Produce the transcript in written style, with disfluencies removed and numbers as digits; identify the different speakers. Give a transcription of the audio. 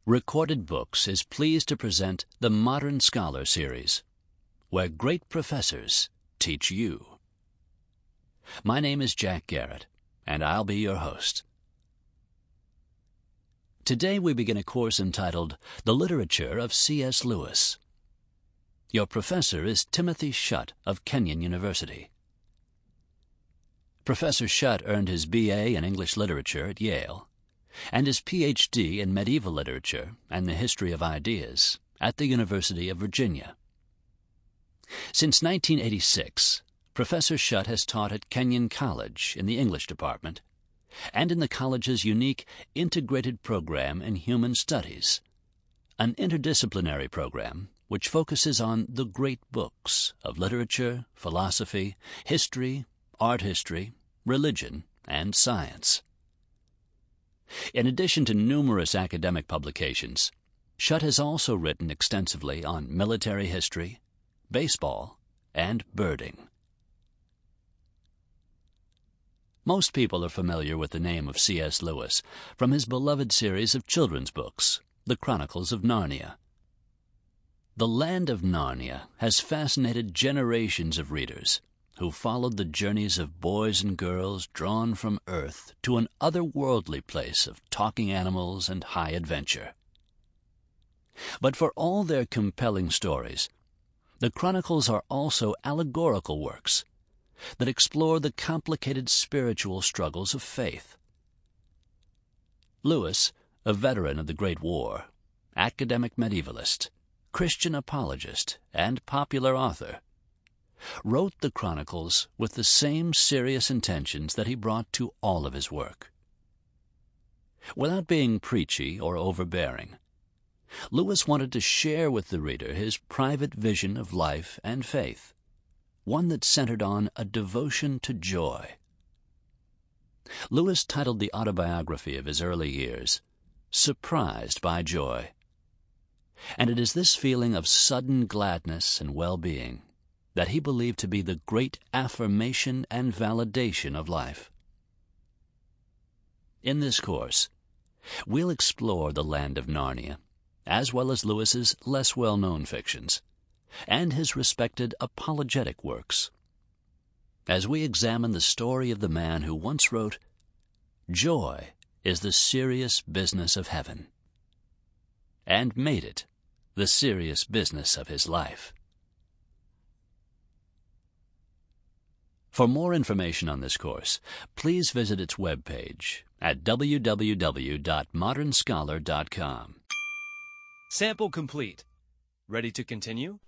Speaker 1: Recorded Books is pleased to present the Modern Scholar series, where great professors teach you. My name is Jack Garrett, and I'll be your host. Today we begin a course entitled The Literature of C.S. Lewis. Your professor is Timothy Shutt of Kenyon University. Professor Shutt earned his B.A. in English Literature at Yale and his Ph.D. in Medieval Literature and the History of Ideas at the University of Virginia. Since 1986, Professor Shutt has taught at Kenyon College in the English department and in the college's unique Integrated Program in Human Studies, an interdisciplinary program which focuses on the great books of literature, philosophy, history, art history, religion, and science. In addition to numerous academic publications, Shutt has also written extensively on military history, baseball, and birding. Most people are familiar with the name of C.S. Lewis from his beloved series of children's books, The Chronicles of Narnia. The Land of Narnia has fascinated generations of readers who followed the journeys of boys and girls drawn from Earth to an otherworldly place of talking animals and high adventure. But for all their compelling stories, the Chronicles are also allegorical works that explore the complicated spiritual struggles of faith. Lewis, a veteran of the Great War, academic medievalist, Christian apologist, and popular author, wrote the Chronicles with the same serious intentions that he brought to all of his work. Without being preachy or overbearing, Lewis wanted to share with the reader his private vision of life and faith, one that centered on a devotion to joy. Lewis titled the autobiography of his early years, Surprised by Joy. And it is this feeling of sudden gladness and well-being that he believed to be the great affirmation and validation of life. In this course, we'll explore the Land of Narnia, as well as Lewis's less well-known fictions, and his respected apologetic works, as we examine the story of the man who once wrote, "Joy is the serious business of heaven," and made it the serious business of his life. For more information on this course, please visit its webpage at www.modernscholar.com.
Speaker 2: Sample complete. Ready to continue?